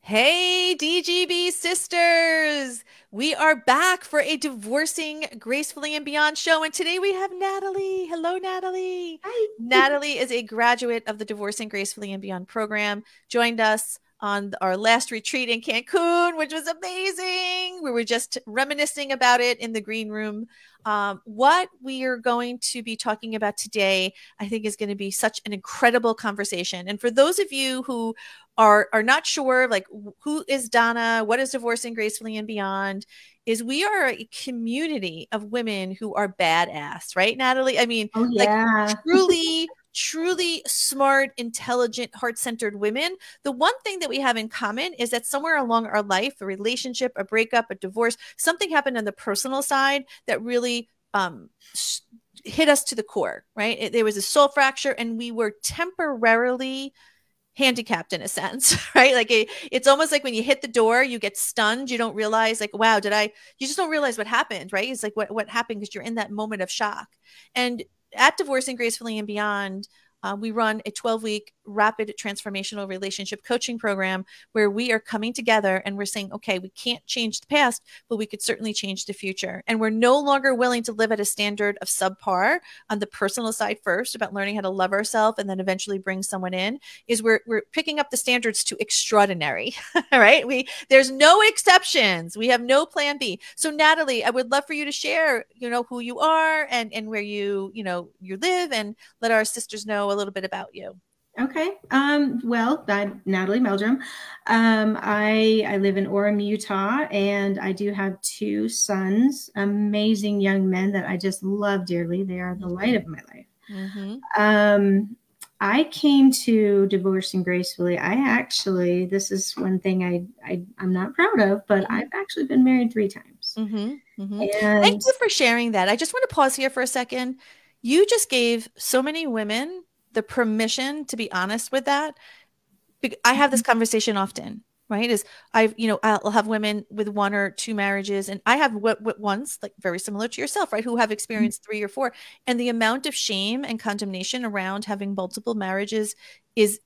Hey, DGB sisters! We are back for a Divorcing Gracefully and Beyond show. And today we have Natalie. Hello, Natalie. Hi. Natalie is a graduate of the Divorcing Gracefully and Beyond program, joined us on our last retreat in Cancun, which was amazing. We were just reminiscing about it in the green room. What we are going to be talking about today, I think, is going to be such an incredible conversation. And for those of you who are not sure, like, who is Donna, what is Divorcing Gracefully and Beyond, is we are a community of women who are badass, right, Natalie? I mean, Oh like, yeah. truly smart, intelligent, heart-centered women. The one thing that we have in common is that somewhere along our life, a relationship, a breakup, a divorce, something happened on the personal side that really hit us to the core, right? There was a soul fracture, and we were temporarily handicapped in a sense, right? Like it's almost like when you hit the door, you get stunned. You don't realize, like, wow, you just don't realize what happened, right? It's like what happened, because you're in that moment of shock. And at Divorcing Gracefully and Beyond, we run a 12-week rapid transformational relationship coaching program where we are coming together and we're saying, okay, we can't change the past, but we could certainly change the future. And we're no longer willing to live at a standard of subpar on the personal side first, about learning how to love ourselves and then eventually bring someone in. Is we're picking up the standards to extraordinary. All right. There's no exceptions. We have no plan B. So Natalie, I would love for you to share, who you are and where you live, and let our sisters know a little bit about you. Okay. Well, I'm Natalie Meldrum. I live in Orem, Utah, and I do have two sons, amazing young men that I just love dearly. They are the light of my life. Mm-hmm. I came to Divorcing Gracefully. This is one thing I'm not proud of, but Mm-hmm. I've actually been married 3 times. Mm-hmm. Mm-hmm. Thank And you for sharing that. I just want to pause here for a second. You just gave so many women the permission to be honest with that. I have this conversation often, right? I'll have women with one or two marriages, and I have what ones, like, very similar to yourself, right? Who have experienced three or four. And the amount of shame and condemnation around having multiple marriages is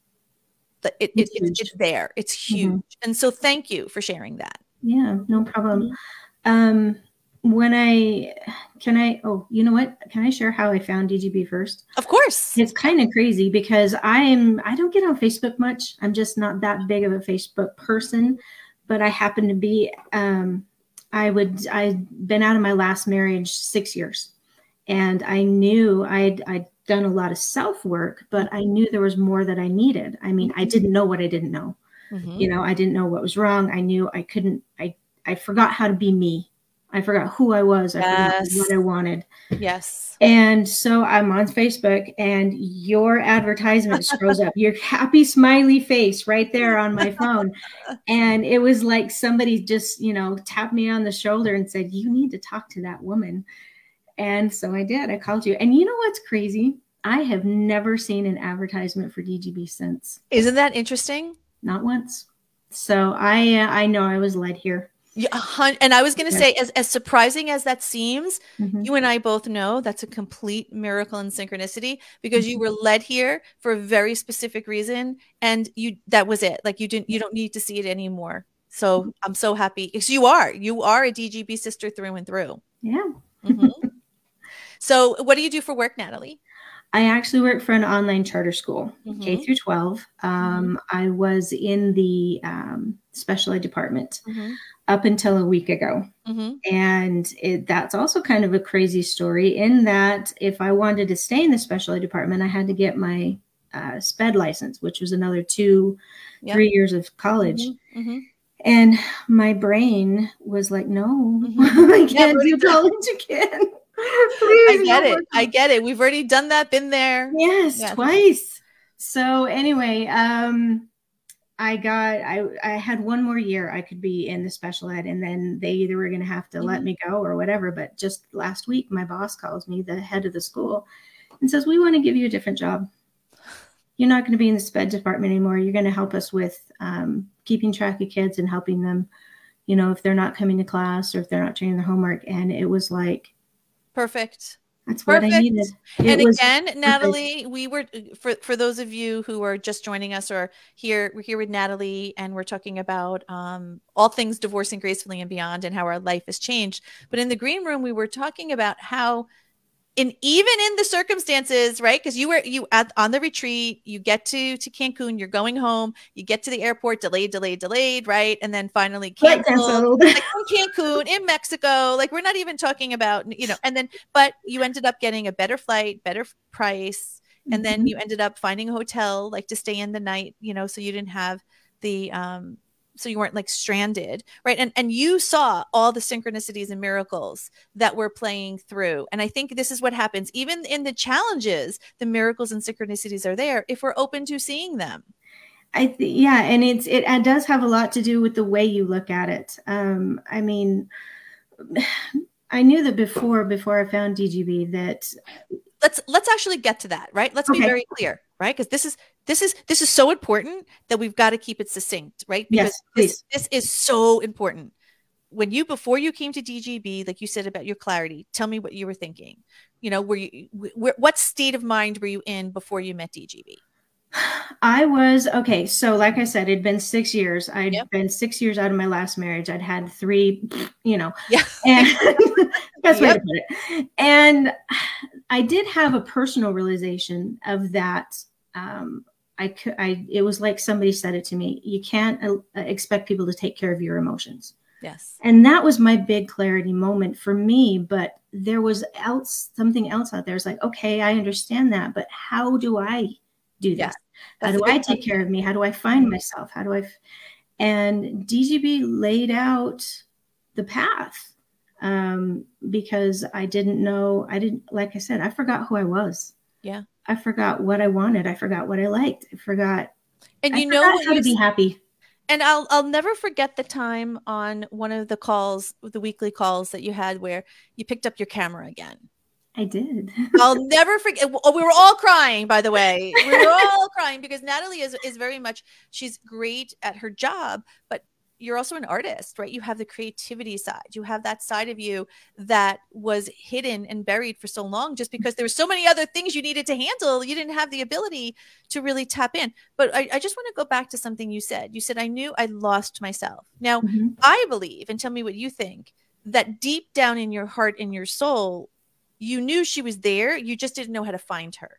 it's huge. it's there. It's huge. Mhm. And so thank you for sharing that. Yeah, no problem. Mhm. Um, oh, you know what? Can I share how I found DGB first? Of course. It's kind of crazy because I don't get on Facebook much. I'm just not that big of a Facebook person, but I happen to be, I'd been out of my last marriage 6 years, and I knew I'd done a lot of self work, but I knew there was more that I needed. I mean, I didn't know what I didn't know. Mm-hmm. I didn't know what was wrong. I knew I couldn't, I forgot how to be me. I forgot who I was. I forgot what I wanted. Yes. And so I'm on Facebook, and your advertisement scrolls up, your happy smiley face right there on my phone. And it was like somebody just, tapped me on the shoulder and said, you need to talk to that woman. And so I did. I called you. And you know what's crazy? I have never seen an advertisement for DGB since. Isn't that interesting? Not once. So I know I was led here. Yeah, and I was going to say, as surprising as that seems, Mm-hmm. you and I both know that's a complete miracle and synchronicity, because you were led here for a very specific reason, and that was it. Like, you don't need to see it anymore. So I'm so happy, because you are a DGB sister through and through. Yeah. Mm-hmm. So what do you do for work, Natalie? I actually work for an online charter school, Mm-hmm. K through 12. I was in the special ed department up until a week ago. And that's also kind of a crazy story, in that if I wanted to stay in the special ed department, I had to get my SPED license, which was another 3 years of college. And my brain was like, no, I can't do college again. Please, I get it. We've already done that, been there. Yes, twice. So anyway, I had one more year I could be in the special ed, and then they either were going to have to let me go or whatever. But just last week, my boss calls me, the head of the school, and says, we want to give you a different job. You're not going to be in the SPED department anymore. You're going to help us with keeping track of kids and helping them, if they're not coming to class or if they're not doing their homework. And it was like, perfect. That's what I Perfect. needed. And again, Natalie, we were for those of you who are just joining us or we're here with Natalie, and we're talking about all things divorcing gracefully and beyond, and how our life has changed. But in the green room, we were talking about how even in the circumstances, right? Because you were on the retreat, you get to Cancun, you're going home, you get to the airport, delayed, right? And then finally canceled. Like in Cancun, in Mexico, like we're not even talking about, and then, but you ended up getting a better flight, better price. And then you ended up finding a hotel, like to stay in the night, so you didn't have the, so you weren't like stranded, right? And you saw all the synchronicities and miracles that were playing through. And I think this is what happens. Even in the challenges, the miracles and synchronicities are there if we're open to seeing them. Yeah, and it does have a lot to do with the way you look at it. I mean, I knew that before I found DGB that let's actually get to that, right? Let's be very clear, right? Because this is so important that we've got to keep it succinct, right? Because this is so important. Before you came to DGB, like you said about your clarity, tell me what you were thinking. What state of mind were you in before you met DGB? I was okay. So like I said, it'd been 6 years. I'd been 6 years out of my last marriage. I'd had 3, and best way to put it. And I did have a personal realization of that. It was like somebody said it to me. You can't expect people to take care of your emotions. Yes. And that was my big clarity moment for me. But there was something else out there. It's like, okay, I understand that, but how do I do this? Yeah. How do I take care of me? How do I find myself? And DGB laid out the path, because I didn't know, like I said, I forgot who I was. Yeah. I forgot what I wanted. I forgot what I liked. I forgot how to be happy. And I'll never forget the time on one of the calls, the weekly calls that you had where you picked up your camera again. I did. I'll never forget. We were all crying, by the way. We were all crying because Natalie is very much, she's great at her job, but you're also an artist, right? You have the creativity side. You have that side of you that was hidden and buried for so long just because there were so many other things you needed to handle. You didn't have the ability to really tap in. But I just want to go back to something you said. You said, I knew I lost myself. Now, I believe, and tell me what you think, that deep down in your heart and your soul, you knew she was there. You just didn't know how to find her.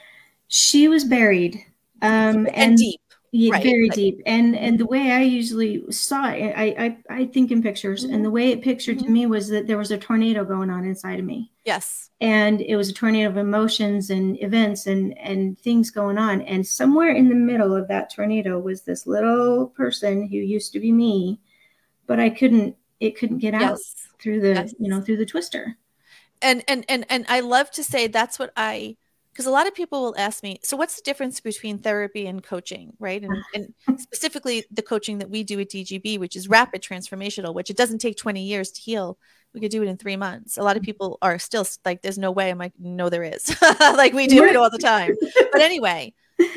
She was buried. And deep. Right. Very deep. And the way I usually saw it, I think in pictures, and the way it pictured to me was that there was a tornado going on inside of me. Yes. And it was a tornado of emotions and events and things going on. And somewhere in the middle of that tornado was this little person who used to be me, but it couldn't get out through the, through the twister. And I love to say that's what because a lot of people will ask me, so what's the difference between therapy and coaching, right? And specifically the coaching that we do at DGB, which is rapid transformational, which it doesn't take 20 years to heal. We could do it in 3 months. A lot of people are still like, there's no way. I'm like, no, there is. Like we do it all the time. But anyway,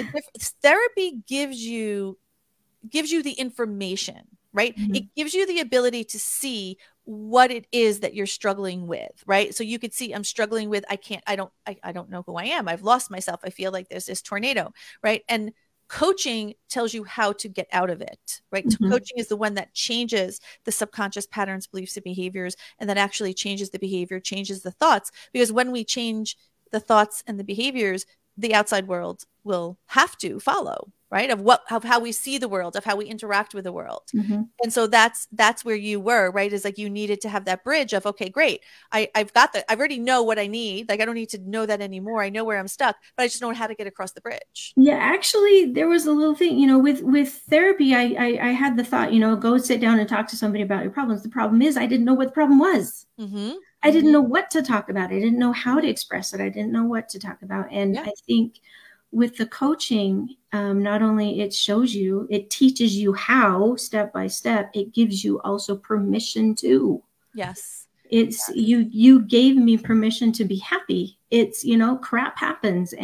therapy gives you the information, right? It gives you the ability to see what it is that you're struggling with, right? So you could see, I'm struggling with, I don't know who I am. I've lost myself. I feel like there's this tornado, right? And coaching tells you how to get out of it, right? Coaching is the one that changes the subconscious patterns, beliefs, and behaviors, and that actually changes the behavior, changes the thoughts. Because when we change the thoughts and the behaviors, the outside world will have to follow, right? Of how we see the world, of how we interact with the world. And so that's where you were, right? Is like, you needed to have that bridge of, okay, great. I've got that. I already know what I need. Like, I don't need to know that anymore. I know where I'm stuck, but I just know how to get across the bridge. Yeah, actually there was a little thing, with therapy, I had the thought, go sit down and talk to somebody about your problems. The problem is I didn't know what the problem was. I didn't know what to talk about. I didn't know how to express it. I didn't know what to talk about. And I think with the coaching, not only it teaches you how, step by step, it gives you also permission to. Yes. It's you gave me permission to be happy. It's, crap happens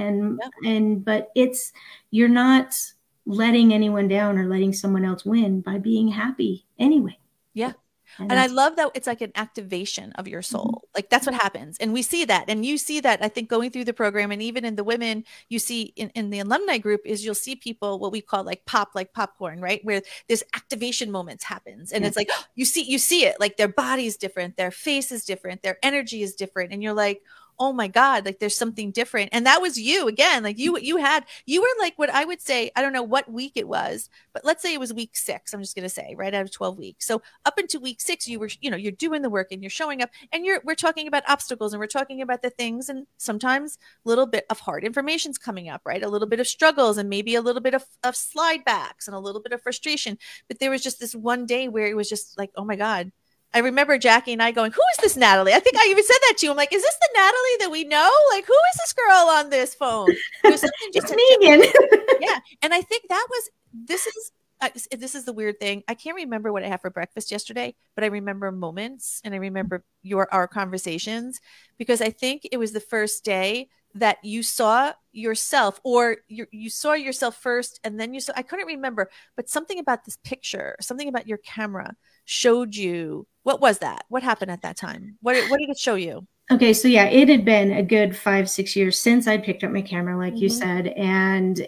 but you're not letting anyone down or letting someone else win by being happy anyway. Yeah. And I love that it's like an activation of your soul. Like that's what happens. And we see that. And you see that, I think, going through the program, and even in the women you see in the alumni group, is you'll see people, what we call like popcorn, right? Where this activation moments happens. And it's like, you see it, like their body's different, their face is different, their energy is different. And you're like, oh my God, like there's something different. And that was you again. Like you were like, what I would say, I don't know what week it was, but let's say it was week 6. I'm just going to say, right out of 12 weeks. So up into week 6, you were, you're doing the work and you're showing up, and we're talking about obstacles, and we're talking about the things. And sometimes a little bit of hard information's coming up, right? A little bit of struggles, and maybe a little bit of slide backs, and a little bit of frustration. But there was just this one day where it was just like, oh my God. I remember Jackie and I going, who is this Natalie? I think I even said that to you. I'm like, is this the Natalie that we know? Like, who is this girl on this phone? It was something just yeah. And I think this is the weird thing. I can't remember what I had for breakfast yesterday, but I remember moments, and I remember our conversations, because I think it was the first day that you saw yourself, or you saw yourself first, and then I couldn't remember, but something about this picture, something about your camera showed you. What was that? What happened at that time? What did it show you? Okay, so yeah, it had been a good 5-6 years since I picked up my camera, like you said. And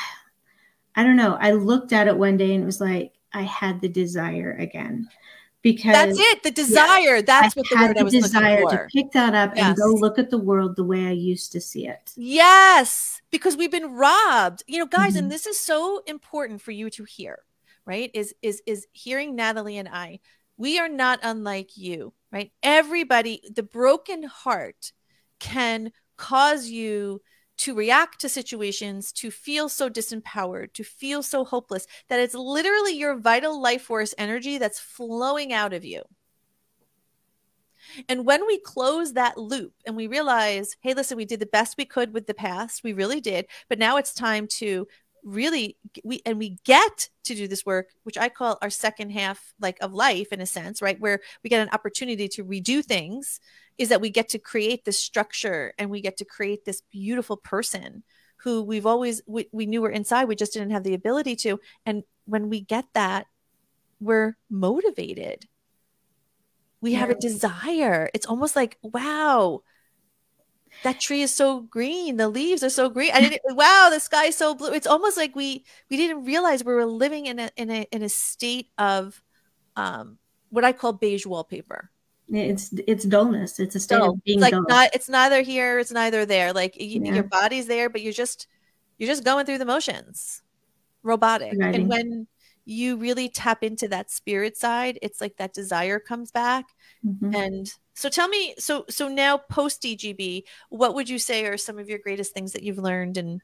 I don't know, I looked at it one day and it was like, I had the desire again. Because that's it, the desire. Yeah, that's what the word I was looking for. Desire to pick that up and go look at the world the way I used to see it. Yes, because we've been robbed, guys, and this is so important for you to hear, right? Is hearing Natalie and I. We are not unlike you, right? Everybody, the broken heart can cause you to react to situations, to feel so disempowered, to feel so hopeless, that it's literally your vital life force energy that's flowing out of you. And when we close that loop and we realize, hey, listen, we did the best we could with the past, we really did, but now it's time to really, we get to do this work, which I call our second half, like, of life, in a sense, right? Where we get an opportunity to redo things, is that we get to create this structure, and we get to create this beautiful person who we knew were inside. We just didn't have the ability to. And when we get that, we're motivated. We have a desire. It's almost like, wow, that tree is so green. The leaves are so green. Wow, the sky is so blue. It's almost like we didn't realize we were living in a state of what I call beige wallpaper. It's dullness. It's a state of being like dull. It's neither here, it's neither there. Like your body's there, but you're just going through the motions, robotic. Right. And when you really tap into that spirit side, it's like that desire comes back. And so tell me, so now post DGB, what would you say are some of your greatest things that you've learned? And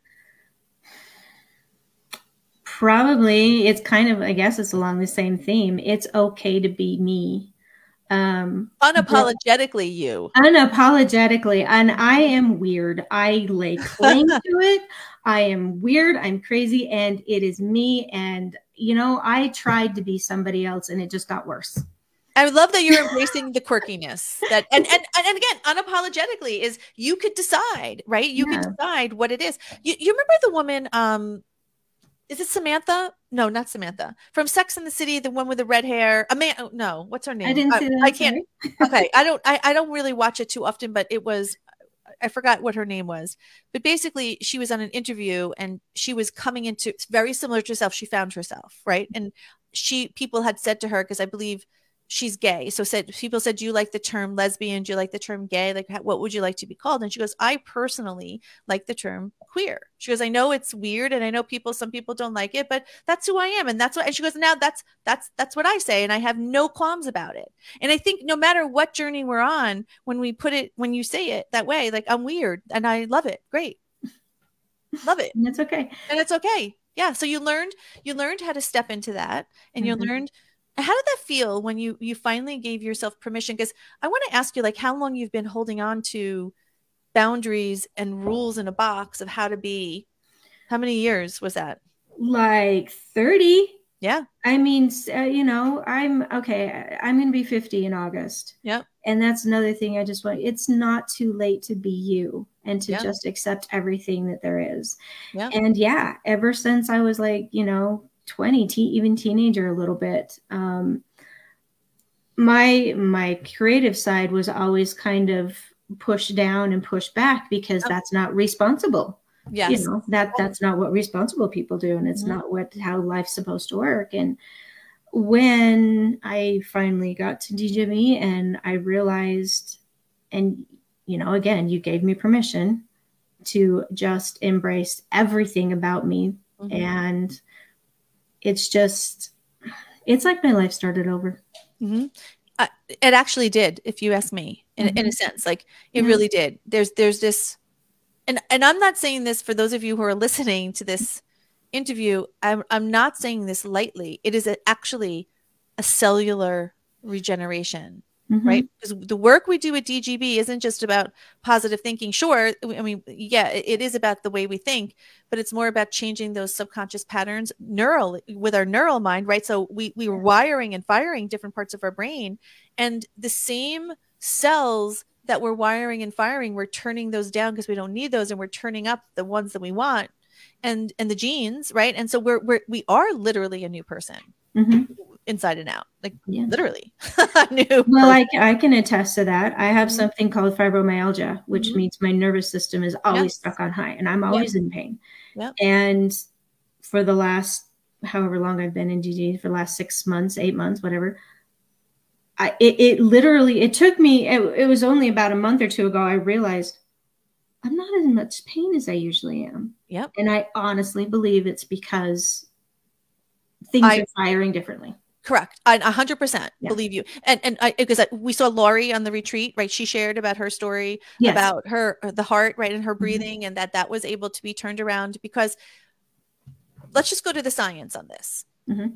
probably it's kind of, I guess it's along the same theme. It's okay to be me. Unapologetically you. Unapologetically. And I am weird. I lay claim to it. I am weird. I'm crazy. And it is me. And, I tried to be somebody else, and it just got worse. I love that you're embracing the quirkiness. That and again, unapologetically is you could decide, right? You can decide what it is. You remember the woman, is it Samantha? No, not Samantha. From Sex and the City, the one with the red hair. No, what's her name? I didn't see that. I can't. Okay, I don't really watch it too often, but I forgot what her name was. But basically, she was on an interview, and she was coming into, very similar to herself. She found herself, right? And people had said to her, because I believe she's gay. So people said, do you like the term lesbian? Do you like the term gay? Like, what would you like to be called? And she goes, I personally like the term queer. She goes, I know it's weird, and I know some people don't like it, but that's who I am. And that's what, and she goes, now that's what I say. And I have no qualms about it. And I think no matter what journey we're on, when you say it that way, like, I'm weird and I love it. Great. Love it. And it's okay. And it's okay. Yeah. So you learned how to step into that, and you learned. How did that feel when you finally gave yourself permission? Because I want to ask you, like, how long you've been holding on to boundaries and rules in a box of how to be. How many years was that? Like 30. Yeah. I mean, I'm going to be 50 in August. Yeah. And that's another thing I just want. It's not too late to be you and to just accept everything that there is. Yeah. And ever since I was like, 20, even teenager a little bit, my creative side was always kind of pushed down and pushed back because that's not responsible. Yes. You know, that's not what responsible people do, and it's not how life's supposed to work. And when I finally got to DGB and I realized, and you know, again, you gave me permission to just embrace everything about me. And it's like my life started over. It actually did, if you ask me, in a sense. Like, it really did. There's this, and I'm not saying this for those of you who are listening to this interview. I'm not saying this lightly. It is actually a cellular regeneration. Right? Because the work we do at DGB isn't just about positive thinking. Sure, I mean, yeah, it is about the way we think, but it's more about changing those subconscious patterns with our neural mind, right? So we were wiring and firing different parts of our brain, and the same cells that we're wiring and firing, we're turning those down because we don't need those, and we're turning up the ones that we want, and the genes, right? And so we are literally a new person. Inside and out, like literally. Well, I can attest to that. I have something called fibromyalgia, which means my nervous system is always stuck on high, and I'm always in pain. And for the last, however long I've been in DGB, for the last 6 months, 8 months, whatever, it literally, it took me, it was only about a month or two ago, I realized I'm not as much pain as I usually am. And I honestly believe it's because things are firing differently. Correct. I 100% believe you. And because we saw Lori on the retreat, right? She shared about her story, about the heart, right? And her breathing, and that was able to be turned around. Because let's just go to the science on this.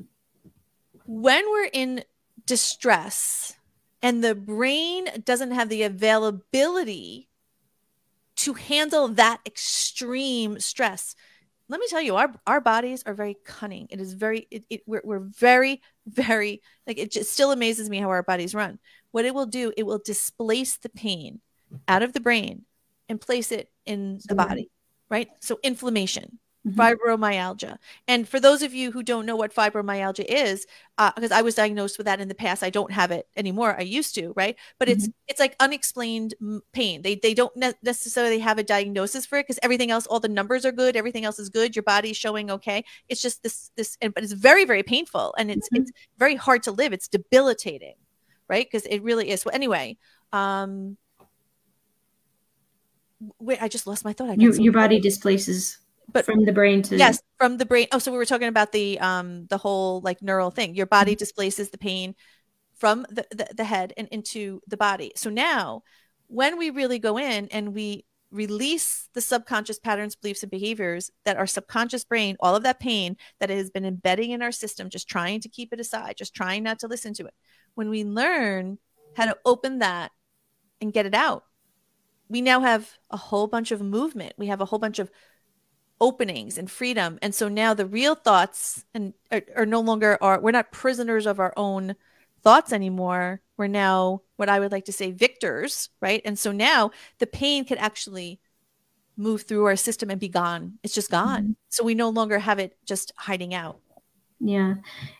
When we're in distress and the brain doesn't have the availability to handle that extreme stress, let me tell you, our bodies are very cunning. It is very, we're very, very, like, it just still amazes me how our bodies run. What it will do, it will displace the pain out of the brain and place it in the body, right? So inflammation, fibromyalgia. And for those of you who don't know what fibromyalgia is, because I was diagnosed with that in the past, I don't have it anymore. I used to, right? But it's like unexplained pain. They don't necessarily have a diagnosis for it because everything else, all the numbers are good, everything else is good, your body's showing okay. It's just but it's very, very painful, and it's very hard to live. It's debilitating, right? Because it really is. Well, anyway, wait, I just lost my thought. Your body displaces. But from the brain to from the brain. Oh, so we were talking about the whole like neural thing. Your body displaces the pain from the head and into the body. So now when we really go in and we release the subconscious patterns, beliefs, and behaviors that our subconscious brain, all of that pain that has been embedding in our system, just trying to keep it aside, just trying not to listen to it. When we learn how to open that and get it out, we now have a whole bunch of movement. We have a whole bunch of openings and freedom. And so now the real thoughts are no longer we're not prisoners of our own thoughts anymore. We're now what I would like to say victors, right? And so now the pain can actually move through our system and be gone. It's just gone. So we no longer have it just hiding out. Yeah.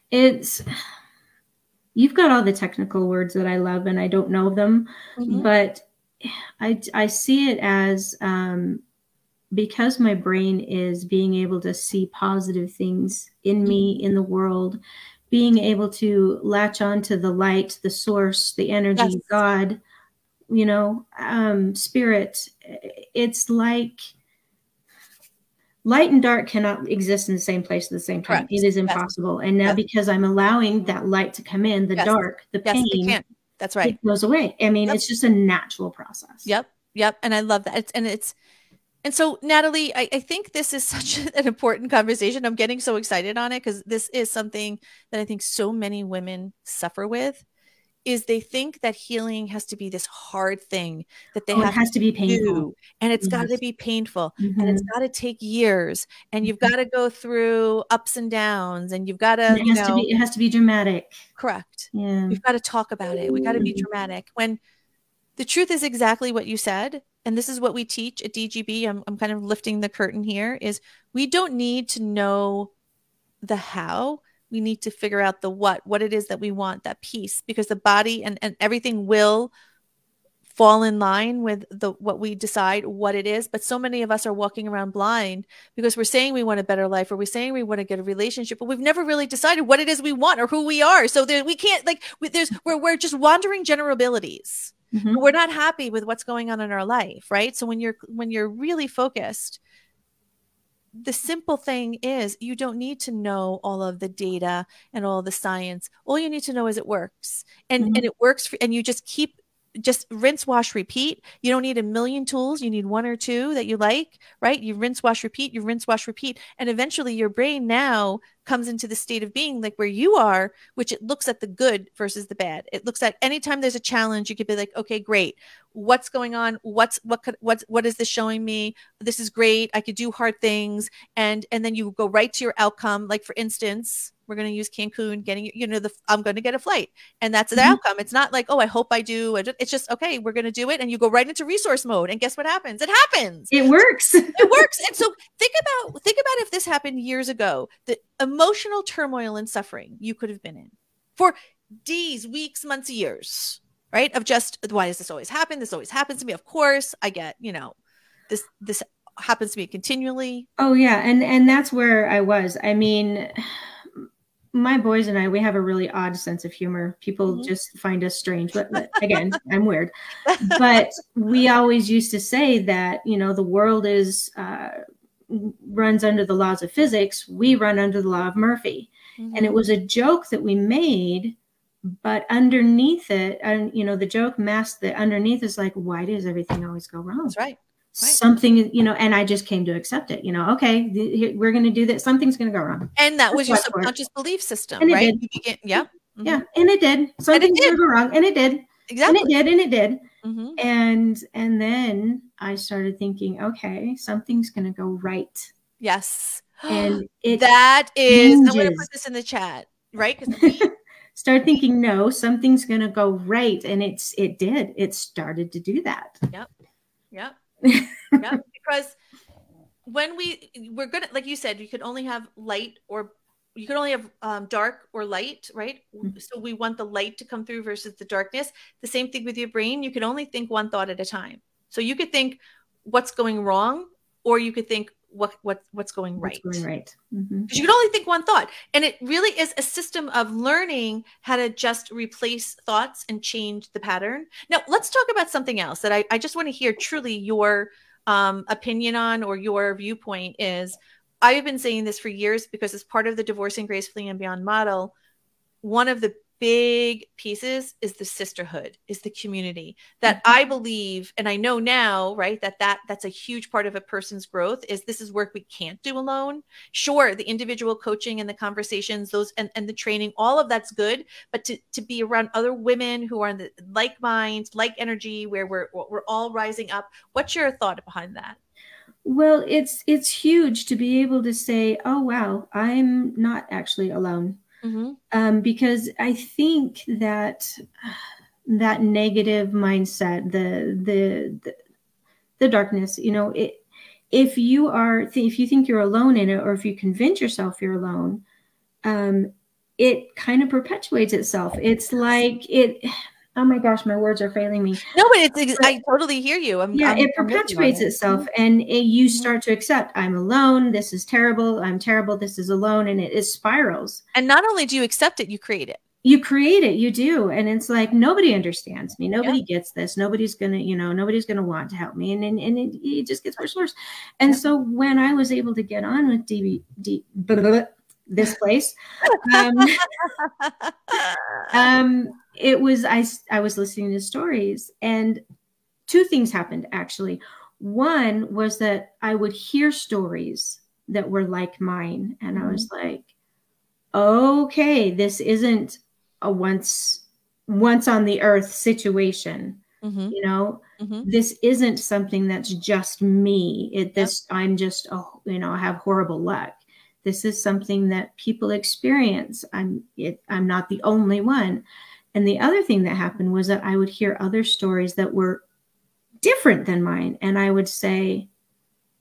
You've got all the technical words that I love and I don't know them, but I see it as, because my brain is being able to see positive things in me, in the world, being able to latch on to the light, the source, the energy, God, you know, spirit. It's like light and dark cannot exist in the same place at the same time. Correct. It is impossible. And now because I'm allowing that light to come in, the dark, the pain, that's right, it goes away. I mean, it's just a natural process. Yep. And I love that. And so, Natalie, I think this is such an important conversation. I'm getting so excited on it because this is something that I think so many women suffer with, is they think that healing has to be this hard thing that they have to be painful. Do, and it's got to be painful, and it's got to take years, and you've got to go through ups and downs, and you've got to, it has to be dramatic. Correct. Yeah. We've got to talk about it. We got to be dramatic when the truth is exactly what you said. And this is what we teach at DGB. I'm kind of lifting the curtain here, is we don't need to know the how. we need to figure out the what it is that we want, that peace, because the body and everything will fall in line with what we decide what it is. But so many of us are walking around blind because we're saying we want a better life, or we're saying we want to get a relationship, but we've never really decided what it is we want or who we are. So we can't, like, we're just wandering generalities. Mm-hmm. We're not happy with what's going on in our life, right? So when you're really focused, the simple thing is you don't need to know all of the data and all the science. All you need to know is it works, and it works and you just rinse, wash, repeat. You don't need a million tools. You need one or two that you like, right? You rinse, wash, repeat, you rinse, wash, repeat. And eventually your brain now comes into the state of being like where you are, which it looks at the good versus the bad. It looks at anytime there's a challenge, you could be like, okay, great. What's going on? What is this showing me? This is great. I could do hard things. And then you go right to your outcome. Like, for instance, we're going to use Cancun, getting, I'm going to get a flight, and that's the outcome. It's not like, oh, I hope I do. It's just, okay, we're going to do it. And you go right into resource mode, and guess what happens? It happens. It works. It works. And so think about if this happened years ago, the emotional turmoil and suffering you could have been in for days, weeks, months, years, right? Of just, why does this always happen? This always happens to me. Of course I get, this happens to me continually. Oh yeah. And that's where I was. I mean, my boys and I, we have a really odd sense of humor. People just find us strange, but again, I'm weird. But we always used to say that, the world runs under the laws of physics. We run under the law of Murphy. And it was a joke that we made, but underneath it, and the joke masked that underneath is like, why does everything always go wrong? That's right. Something, and I just came to accept it, okay, we're going to do that. Something's going to go wrong. And that was your subconscious belief system, and right? Yeah. Yeah. And it did. Something's going to go wrong. And it did. Exactly. And it did. And then I started thinking, okay, something's going to go right. Yes. And that is, I'm going to put this in the chat, right? Because start thinking, no, something's going to go right. And it did. It started to do that. Yep. Yeah, because when we're gonna, like you said, you could only have light, or you could only have dark or light, right? So we want the light to come through versus the darkness. The same thing with your brain. You can only think one thought at a time. So you could think what's going wrong, or you could think what's going right. What's going right. Because you can only think one thought. And it really is a system of learning how to just replace thoughts and change the pattern. Now, let's talk about something else that I just want to hear truly your opinion on, or your viewpoint is. I've been saying this for years because as part of the Divorcing Gracefully and Beyond model, one of the big pieces is the sisterhood, is the community that I believe, and I know now, right, that's a huge part of a person's growth. This is work we can't do alone. Sure, the individual coaching and the conversations, those and the training, all of that's good, but to be around other women who are in the like minds, like energy, where we're all rising up. What's your thought behind that? Well, it's huge to be able to say, oh wow, I'm not actually alone. Because I think that negative mindset, the darkness, if you think you're alone in it, or if you convince yourself you're alone, it kind of perpetuates itself. It's like oh my gosh, my words are failing me. No, but I totally hear you. It perpetuates itself, and you start to accept, I'm alone. This is terrible. I'm terrible. This is alone. And it spirals. And not only do you accept it, you create it. You create it. You do. And it's like, nobody understands me. Nobody gets this. Nobody's going to, nobody's going to want to help me. And it just gets worse and worse. And so when I was able to get on with this place, it was, I was listening to stories, and two things happened actually. One was that I would hear stories that were like mine, and I was like, okay, this isn't a once on the earth situation. This isn't something that's just me. I'm just, I have horrible luck. This is something that people experience. I'm not the only one. And the other thing that happened was that I would hear other stories that were different than mine. And I would say,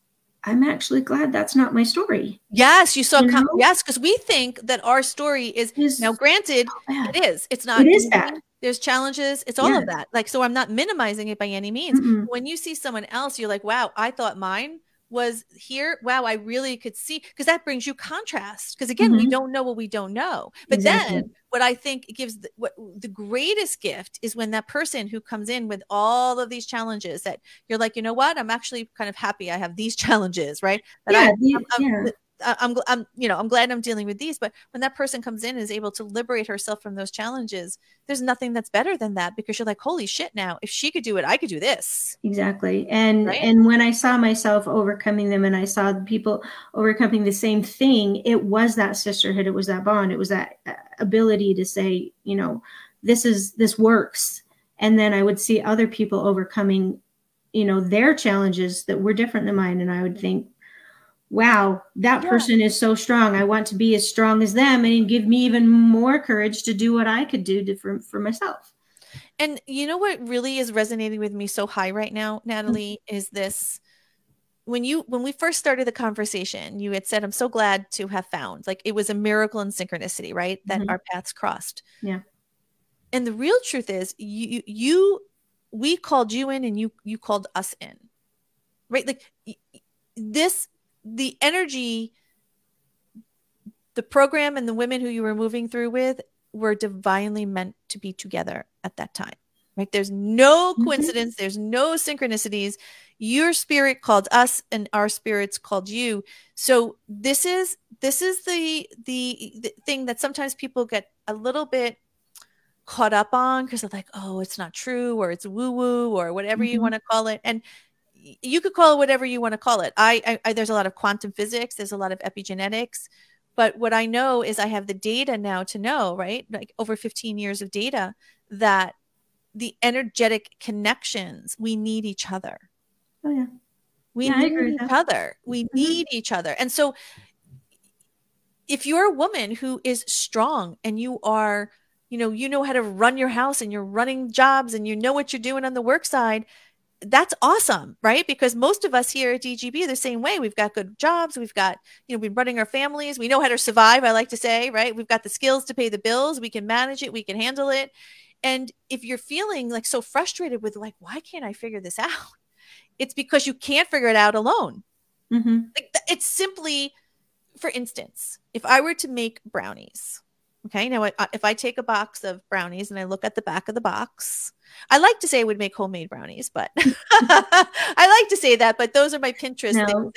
I'm actually glad that's not my story. Yes, you saw. Yes, because we think that our story is now. Granted, it is. It's not. It is bad. There's challenges. It's all of that. Like, so I'm not minimizing it by any means. When you see someone else, you're like, wow, I thought mine was here. Wow, I really could see, because that brings you contrast. Because again, we don't know what we don't know. But then what I think gives what the greatest gift is when that person who comes in with all of these challenges, that you're like, you know what, I'm actually kind of happy I have these challenges, right? That I'm glad I'm dealing with these. But when that person comes in and is able to liberate herself from those challenges, there's nothing that's better than that, because you're like, holy shit, now if she could do it, I could do this. Exactly. And when I saw myself overcoming them, and I saw people overcoming the same thing, it was that sisterhood, it was that bond, it was that ability to say, you know, this works. And then I would see other people overcoming, you know, their challenges that were different than mine, and I would think, wow, that person is so strong. I want to be as strong as them, and give me even more courage to do what I could do for myself. And you know what really is resonating with me so high right now, Natalie, is this. When we first started the conversation, you had said, I'm so glad to have found, like, it was a miracle and synchronicity, right? That our paths crossed. Yeah. And the real truth is we called you in, and you called us in, right? Like the energy, the program, and the women who you were moving through with were divinely meant to be together at that time, right? There's no coincidence. There's no synchronicities. Your spirit called us, and our spirits called you. So this is the thing that sometimes people get a little bit caught up on, because they're like, oh, it's not true, or it's woo woo, or whatever you want to call it. And you could call it whatever you want to call it. I there's a lot of quantum physics. There's a lot of epigenetics. But what I know is I have the data now to know, right? Like over 15 years of data, that the energetic connections, we need each other. Oh, yeah. We need each other. We need each other. And so if you're a woman who is strong, and you are, you know how to run your house, and you're running jobs, and you know what you're doing on the work side, that's awesome, right? Because most of us here at DGB are the same way. We've got good jobs. We've got, we've been running our families. We know how to survive, I like to say, right? We've got the skills to pay the bills. We can manage it. We can handle it. And if you're feeling like so frustrated with, like, why can't I figure this out? It's because you can't figure it out alone. Like, it's simply, for instance, if I were to make brownies, okay, now if I take a box of brownies and I look at the back of the box, I like to say I would make homemade brownies, but I like to say that, but those are my Pinterest things.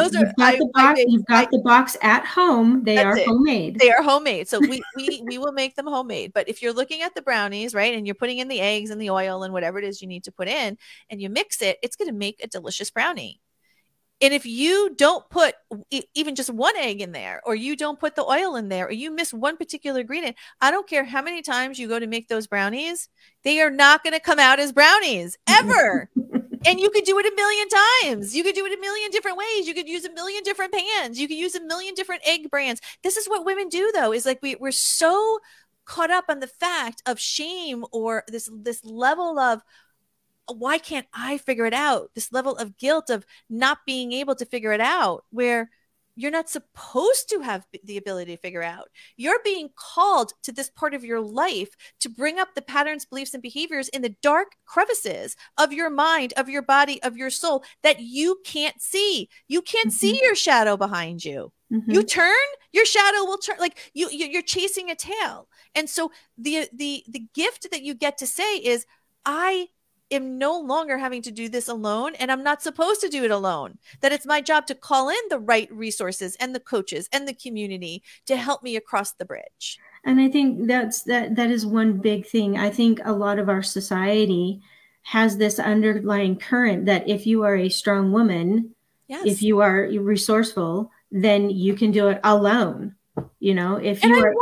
You've got the box at home. They are homemade. They are homemade. So we will make them homemade. But if you're looking at the brownies, right, and you're putting in the eggs and the oil and whatever it is you need to put in, and you mix it, it's going to make a delicious brownie. And if you don't put even just one egg in there, or you don't put the oil in there, or you miss one particular ingredient, I don't care how many times you go to make those brownies, they are not going to come out as brownies ever. And you could do it a million times. You could do it a million different ways. You could use a million different pans. You could use a million different egg brands. This is what women do, though, is like we're so caught up on the fact of shame, or this level of, why can't I figure it out? This level of guilt of not being able to figure it out, where you're not supposed to have the ability to figure out. You're being called to this part of your life to bring up the patterns, beliefs, and behaviors in the dark crevices of your mind, of your body, of your soul that you can't see. You can't see your shadow behind you. You turn, your shadow will turn. Like you're chasing a tail. And so the gift that you get to say is, I am no longer having to do this alone, and I'm not supposed to do it alone. That it's my job to call in the right resources and the coaches and the community to help me across the bridge. And I think that is one big thing. I think a lot of our society has this underlying current that if you are a strong woman, if you are resourceful, then you can do it alone. If you are,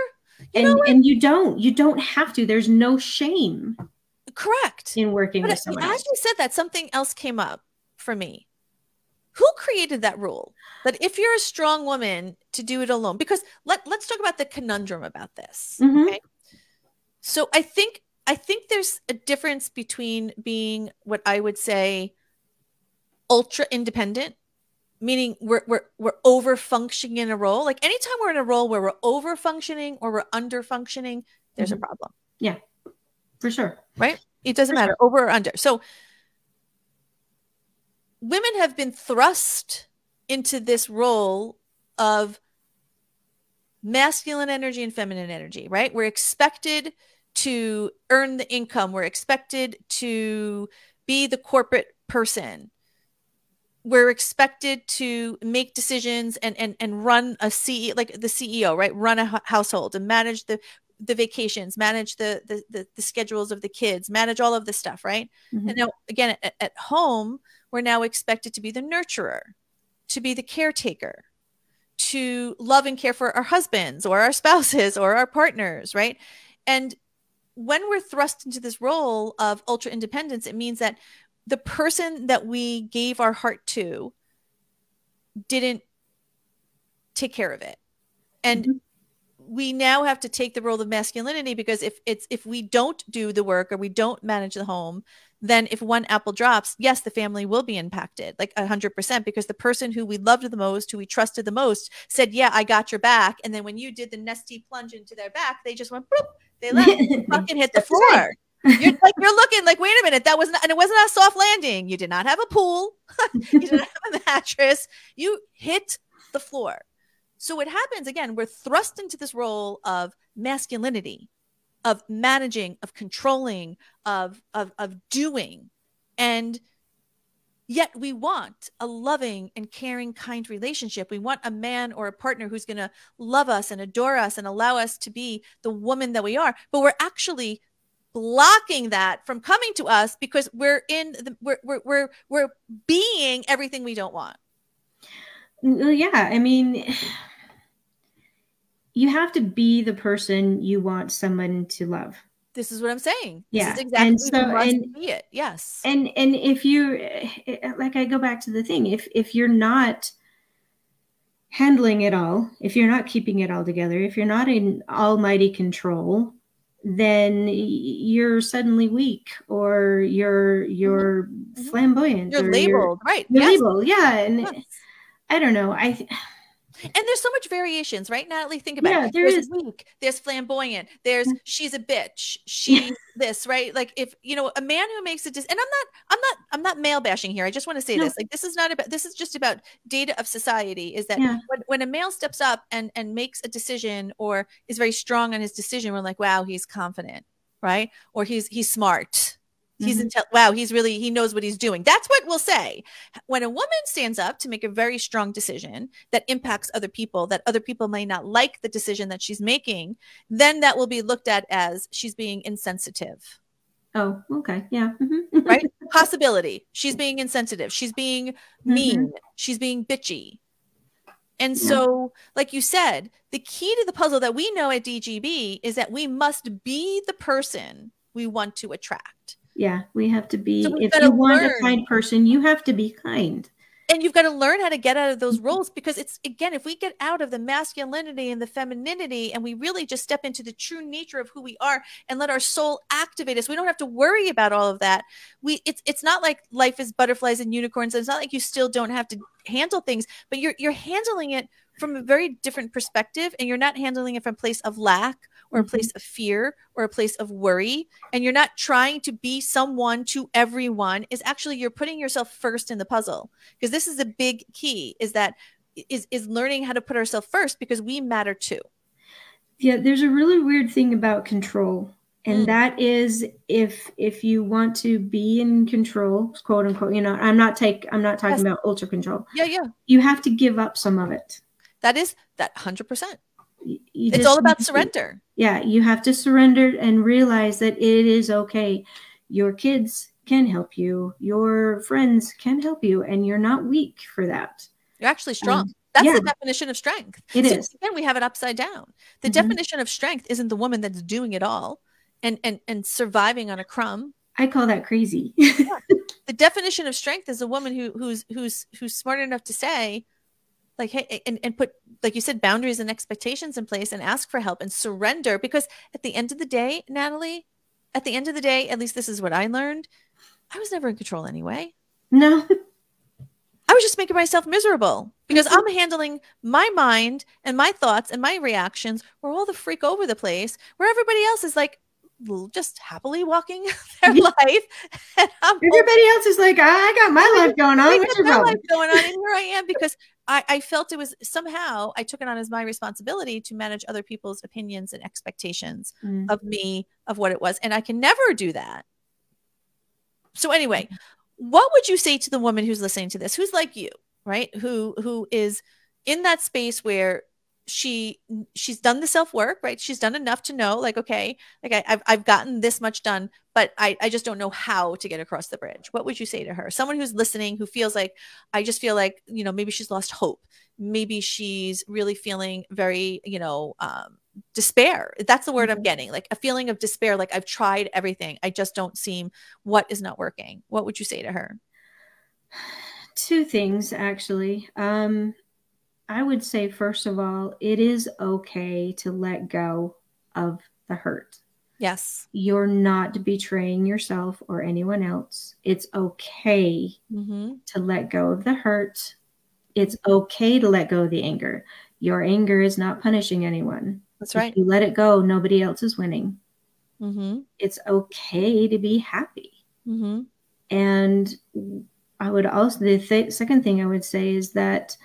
and you don't have to. There's no shame. Correct. In working with someone else. As you said that, something else came up for me. Who created that rule? That if you're a strong woman, to do it alone? Because let's talk about the conundrum about this. Okay. So I think there's a difference between being what I would say ultra independent, meaning we're over functioning in a role. Like anytime we're in a role where we're over functioning or we're under functioning, there's a problem. Yeah, for sure. Right? It doesn't matter over or under. So women have been thrust into this role of masculine energy and feminine energy, right? We're expected to earn the income. We're expected to be the corporate person. We're expected to make decisions and run a CEO, like the CEO, right? Run a household and manage the vacations, manage the schedules of the kids, manage all of this stuff, right? And now again, at home, we're now expected to be the nurturer, to be the caretaker, to love and care for our husbands or our spouses or our partners, right? And when we're thrust into this role of ultra independence, it means that the person that we gave our heart to didn't take care of it. And we now have to take the role of masculinity, because if we don't do the work or we don't manage the home, then if one apple drops, yes, the family will be impacted like 100%, because the person who we loved the most, who we trusted the most, said, yeah, I got your back. And then when you did the nesty plunge into their back, they just went, boop, they left, fucking hit the floor. You're looking like, wait a minute, that wasn't, and it wasn't a soft landing. You did not have a pool. You didn't have a mattress. You hit the floor. So what happens, again, we're thrust into this role of masculinity, of managing, of controlling, of doing. And yet we want a loving and caring, kind relationship. We want a man or a partner who's going to love us and adore us and allow us to be the woman that we are. But we're actually blocking that from coming to us because we're being everything we don't want. Well, yeah, I mean, you have to be the person you want someone to love. This is what I'm saying. Yeah. This is exactly and so, and be it. Yes. And if you, like, I go back to the thing, if you're not handling it all, if you're not keeping it all together, if you're not in almighty control, then you're suddenly weak, or you're flamboyant. You're labeled, right? You're labeled, yeah. And yes. I don't know. And there's so much variations, right, Natalie? Think about it. There's weak, there's flamboyant, there's she's a bitch, she's this, right? Like, if a man who makes a decision, and I'm not male bashing here. I just want to say this. Like, this is just about data of society, is that when a male steps up and makes a decision or is very strong on his decision, we're like, wow, he's confident, right? Or he's smart. He's wow, he knows what he's doing. That's what we'll say. When a woman stands up to make a very strong decision that impacts other people, that other people may not like the decision that she's making, then that will be looked at as she's being insensitive. Oh, okay. Yeah. Right? Possibility. She's being insensitive. She's being mean. She's being bitchy. And so, like you said, the key to the puzzle that we know at DGB is that we must be the person we want to attract. Yeah, we have to be. So if you want a kind person, you have to be kind. And you've got to learn how to get out of those roles, because it's, again, if we get out of the masculinity and the femininity and we really just step into the true nature of who we are and let our soul activate us, we don't have to worry about all of that. It's not like life is butterflies and unicorns. It's not like you still don't have to handle things, but you're handling it from a very different perspective, and you're not handling it from a place of lack or a place of fear or a place of worry. And you're not trying to be someone to everyone. Is actually, you're putting yourself first in the puzzle, because this is a big key, is learning how to put ourselves first, because we matter too. Yeah. There's a really weird thing about control. And that is, if you want to be in control, quote unquote, I'm not talking about ultra control. Yeah. You have to give up some of it. That is that 100%. It's all about surrender. Yeah. You have to surrender and realize that it is okay. Your kids can help you. Your friends can help you. And you're not weak for that. You're actually strong. That's the definition of strength. It is. Again, we have it upside down. The definition of strength isn't the woman that's doing it all and surviving on a crumb. I call that crazy. The definition of strength is a woman who's smart enough to say, like, hey, and put, like you said, boundaries and expectations in place, and ask for help and surrender. Because at the end of the day, Natalie, at least this is what I learned, I was never in control anyway. No. I was just making myself miserable because I'm handling my mind and my thoughts and my reactions. We're all the freak over the place where everybody else is like just happily walking their life. And everybody else is like, I got my life going on. What's your problem? Going on, and here I am because I felt it was somehow I took it on as my responsibility to manage other people's opinions and expectations of me, of what it was. And I can never do that. So anyway, what would you say to the woman who's listening to this, who's like you, right? Who is in that space where she's done the self-work, right? She's done enough to know, like, okay, like I've gotten this much done, but I just don't know how to get across the bridge. What would you say to her? Someone who's listening, who feels like, I just feel like, maybe she's lost hope. Maybe she's really feeling very, despair. That's the word I'm getting, like a feeling of despair. Like I've tried everything. I just don't seem, what is not working? What would you say to her? Two things, actually. I would say, first of all, it is okay to let go of the hurt. Yes. You're not betraying yourself or anyone else. It's okay to let go of the hurt. It's okay to let go of the anger. Your anger is not punishing anyone. That's right. If you let it go, nobody else is winning. It's okay to be happy. And I would also, the second thing I would say is that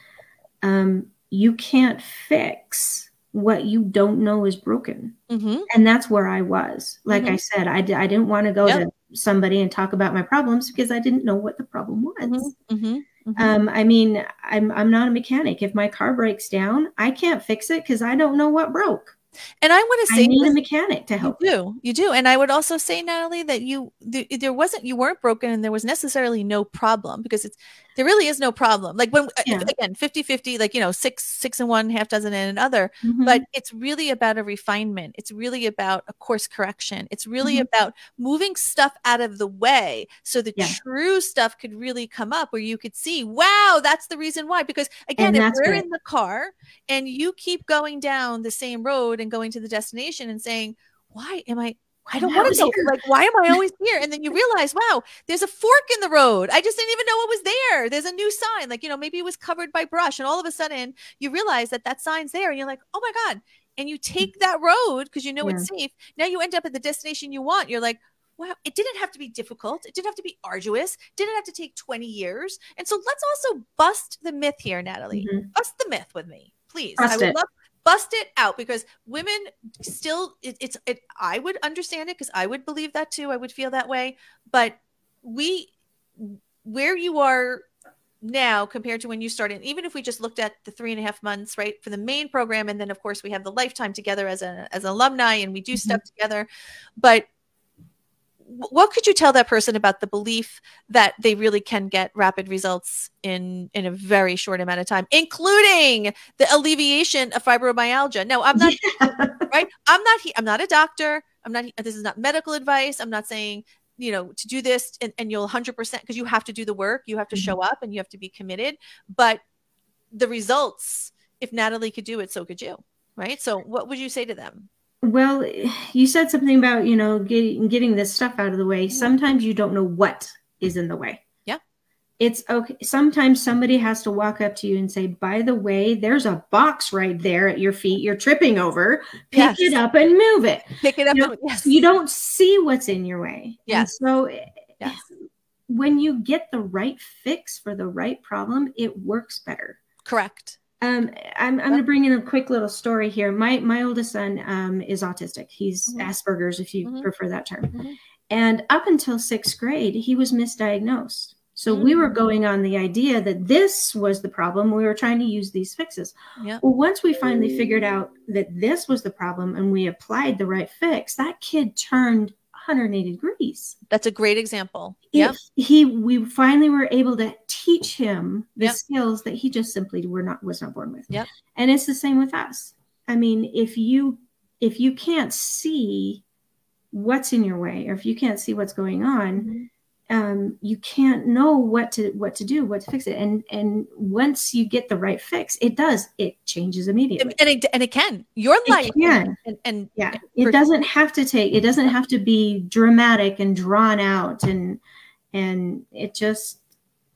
you can't fix what you don't know is broken. And that's where I was. Like I said, I didn't want to go to somebody and talk about my problems because I didn't know what the problem was. I mean, I'm not a mechanic. If my car breaks down, I can't fix it because I don't know what broke. And I want to say, I need a mechanic to help. You do. And I would also say, Natalie, that you weren't broken and there was necessarily no problem, because there really is no problem. Like when, again, 50-50, like, 6 in one, half dozen in another, but it's really about a refinement. It's really about a course correction. It's really about moving stuff out of the way so the true stuff could really come up, where you could see, wow, that's the reason why. Because again, if we're in the car and you keep going down the same road and going to the destination and saying, I don't want to go. Like, why am I always here? And then you realize, wow, there's a fork in the road. I just didn't even know it was there. There's a new sign. Like, maybe it was covered by brush. And all of a sudden you realize that sign's there and you're like, oh my God. And you take that road because it's safe. Now you end up at the destination you want. You're like, wow, it didn't have to be difficult. It didn't have to be arduous. It didn't have to take 20 years. And so let's also bust the myth here, Natalie. Bust the myth with me, please. Bust it out, because women still, I would understand it because I would believe that too. I would feel that way. But where you are now compared to when you started, even if we just looked at the 3.5 months, right, for the main program. And then of course we have the lifetime together as an alumni and we do stuff together. But what could you tell that person about the belief that they really can get rapid results in a very short amount of time, including the alleviation of fibromyalgia? No, I'm not, right? I'm not a doctor. This is not medical advice. I'm not saying, to do this and you'll 100%, because you have to do the work. You have to show up and you have to be committed. But the results, if Natalie could do it, so could you, right? So what would you say to them? Well, you said something about, getting this stuff out of the way. Sometimes you don't know what is in the way. Yeah. It's okay. Sometimes somebody has to walk up to you and say, by the way, there's a box right there at your feet you're tripping over. Pick it up and move it. Pick it up. You don't see what's in your way. Yes. And so when you get the right fix for the right problem, it works better. Correct. I'm going to bring in a quick little story here. My oldest son is autistic. He's Asperger's, if you prefer that term. And up until 6th grade, he was misdiagnosed. So we were going on the idea that this was the problem. We were trying to use these fixes. Well, once we finally figured out that this was the problem and we applied the right fix, that kid turned 180 degrees. That's a great example. We finally were able to teach him the skills that he just simply was not born with. And it's the same with us. I mean, if you can't see what's in your way, or if you can't see what's going on, you can't know what to do, what to fix it. And once you get the right fix, it changes immediately. And it can. Your life can. It doesn't have to be dramatic and drawn out, and it just,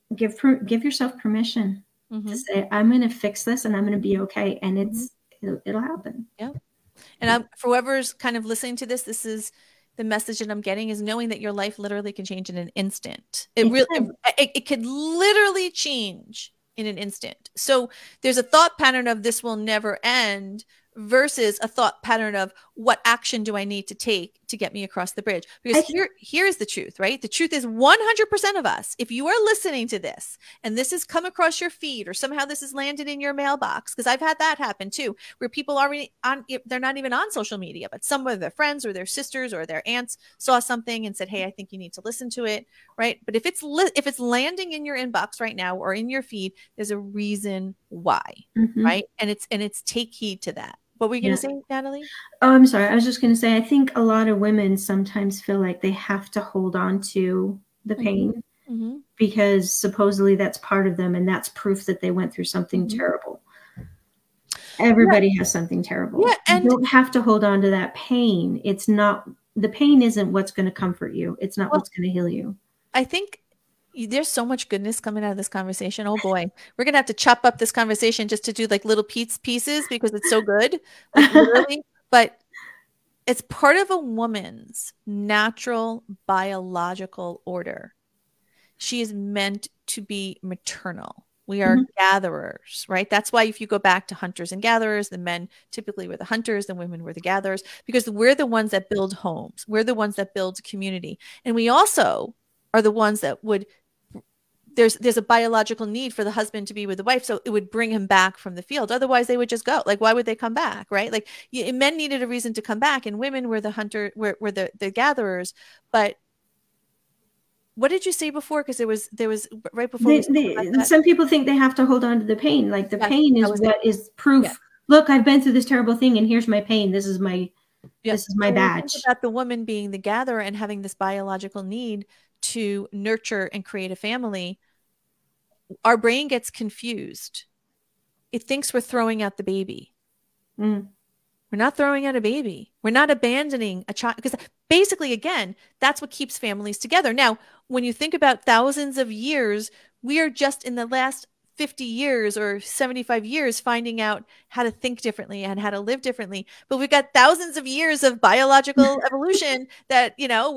give yourself permission to say, I'm going to fix this and I'm going to be okay. And it'll happen. Yeah. And for whoever's kind of listening to this, this is the message that I'm getting, is knowing that your life literally can change in an instant. It could literally change in an instant. So there's a thought pattern of this will never end versus a thought pattern of what action do I need to take to get me across the bridge? Because here's the truth, right? The truth is 100% of us, if you are listening to this and this has come across your feed or somehow this has landed in your mailbox, because I've had that happen too, where people already they're not even on social media, but some of their friends or their sisters or their aunts saw something and said, hey, I think you need to listen to it, right? But if it's landing in your inbox right now or in your feed, there's a reason why, right? And it's take heed to that. What were you going to say, Natalie? Oh, I'm sorry. I was just going to say, I think a lot of women sometimes feel like they have to hold on to the pain because supposedly that's part of them and that's proof that they went through something terrible. Everybody has something terrible. Yeah, and you don't have to hold on to that pain. It's not, the pain isn't what's going to comfort you. It's not what's going to heal you. I think there's so much goodness coming out of this conversation. Oh boy, we're gonna have to chop up this conversation just to do like little pieces because it's so good, like literally. But it's part of a woman's natural biological order. She is meant to be maternal. We are gatherers, right? That's why if you go back to hunters and gatherers, the men typically were the hunters, the women were the gatherers, because we're the ones that build homes. We're the ones that build community. And we also are the ones that would, there's a biological need for the husband to be with the wife. So it would bring him back from the field. Otherwise they would just go. Like, why would they come back? Right? Like men needed a reason to come back and women were the were the gatherers. But what did you say before? Because there was right before. Some people think they have to hold on to the pain. Like the pain is what is proof. Yeah. Look, I've been through this terrible thing and here's my pain. This is my badge. Think about the woman being the gatherer and having this biological need to nurture and create a family. Our brain gets confused. It thinks we're throwing out the baby. We're not throwing out a baby. We're not abandoning a child, because basically, again, that's what keeps families together. Now, when you think about thousands of years, we are just in the last 50 years or 75 years finding out how to think differently and how to live differently. But we've got thousands of years of biological evolution that,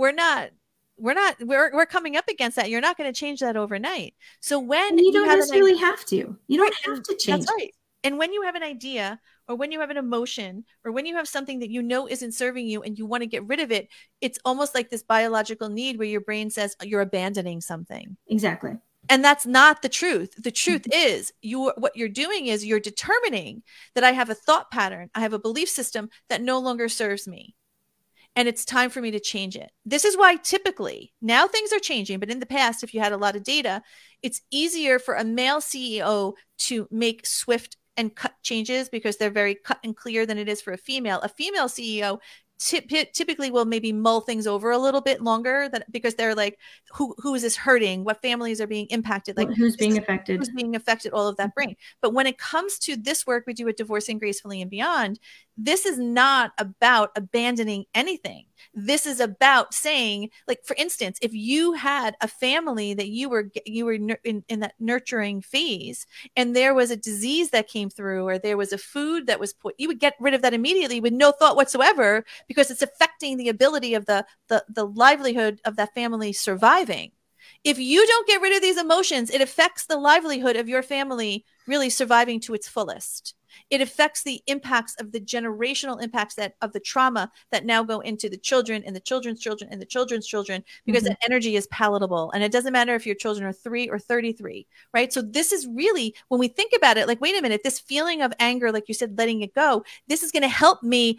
we're coming up against that. You're not going to change that overnight. So when you don't necessarily have to, you don't have to change. That's right. And when you have an idea or when you have an emotion or when you have something that you know isn't serving you and you want to get rid of it, it's almost like this biological need where your brain says you're abandoning something. Exactly. And that's not the truth. The truth is what you're doing is you're determining that I have a thought pattern. I have a belief system that no longer serves me. And it's time for me to change it. This is why typically, now things are changing, but in the past, if you had a lot of data, it's easier for a male CEO to make swift and cut changes because they're very cut and clear than it is for a female. A female CEO typically will maybe mull things over a little bit longer because they're like, who is this hurting? What families are being impacted? Like who's being affected? Who's being affected? All of that brain. But when it comes to this work we do at Divorcing Gracefully and Beyond, this is not about abandoning anything. This is about saying, like, for instance, if you had a family that you were in that nurturing phase and there was a disease that came through or there was a food that was put, you would get rid of that immediately with no thought whatsoever because it's affecting the ability of the livelihood of that family surviving. If you don't get rid of these emotions, it affects the livelihood of your family really surviving to its fullest. It affects the impacts of the generational impacts of the trauma that now go into the children and the children's children and the children's children, because that energy is palatable. And it doesn't matter if your children are 3 or 33, right? So this is really, when we think about it, like, wait a minute, this feeling of anger, like you said, letting it go, this is going to help me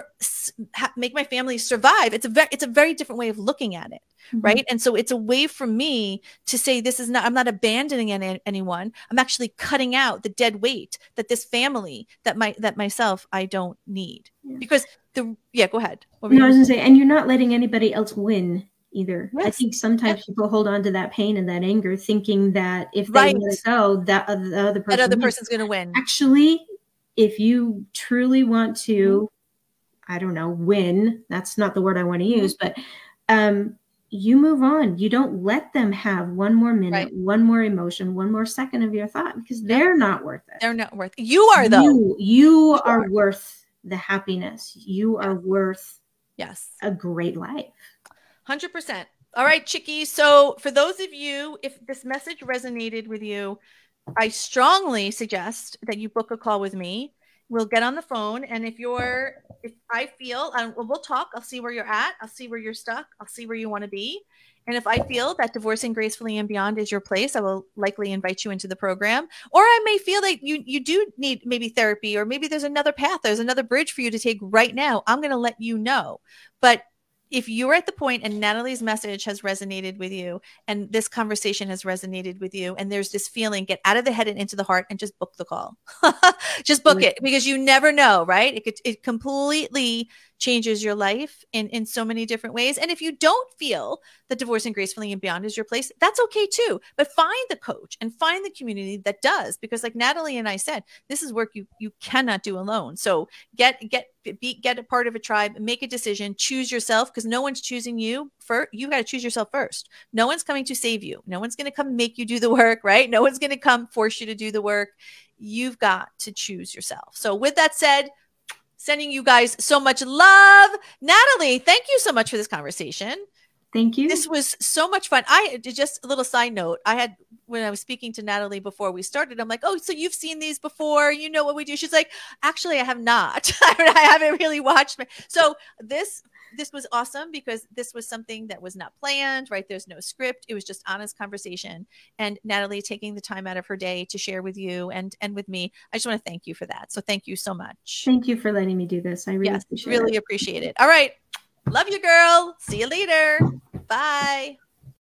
make my family survive. It's a very different way of looking at it. Right. And so it's a way for me to say, I'm not abandoning anyone. I'm actually cutting out the dead weight that this family, that myself, I don't need. Because go ahead. No, I was gonna say, and you're not letting anybody else win either. Yes. I think sometimes people hold on to that pain and that anger, thinking that if they let it go, the other person's going to win. Actually, if you truly want to, I don't know, win, that's not the word I want to use, but you move on. You don't let them have one more minute, one more emotion, one more second of your thought, because they're not worth it. They're not worth it. You are, though. You are worth the happiness. You are worth a great life. 100%. All right, chickies. So for those of you, if this message resonated with you, I strongly suggest that you book a call with me. We'll get on the phone. And if I feel, we'll talk, I'll see where you're at. I'll see where you're stuck. I'll see where you want to be. And if I feel that Divorcing Gracefully and Beyond is your place, I will likely invite you into the program. Or I may feel that you do need maybe therapy, or maybe there's another path. There's another bridge for you to take right now. I'm going to let you know. But if you're at the point and Natalie's message has resonated with you, and this conversation has resonated with you, and there's this feeling, get out of the head and into the heart and just book the call. Just book it, because you never know, right? It completely changes your life in so many different ways. And if you don't feel that Divorcing Gracefully and Beyond is your place, that's okay too. But find the coach and find the community that does, because like Natalie and I said, this is work you cannot do alone. So get a part of a tribe, make a decision, choose yourself, because no one's choosing you. You got to choose yourself first. No one's coming to save you. No one's going to come make you do the work, right? No one's going to come force you to do the work. You've got to choose yourself. So with that said, sending you guys so much love. Natalie, thank you so much for this conversation. Thank you. This was so much fun. Just a little side note. When I was speaking to Natalie before we started, I'm like, oh, so you've seen these before. You know what we do. She's like, actually, I have not. I haven't really watched. So this was awesome, because this was something that was not planned, right? There's no script. It was just honest conversation. And Natalie taking the time out of her day to share with you and with me. I just want to thank you for that. So thank you so much. Thank you for letting me do this. I really appreciate it. Appreciate it. All right. Love you, girl. See you later. Bye.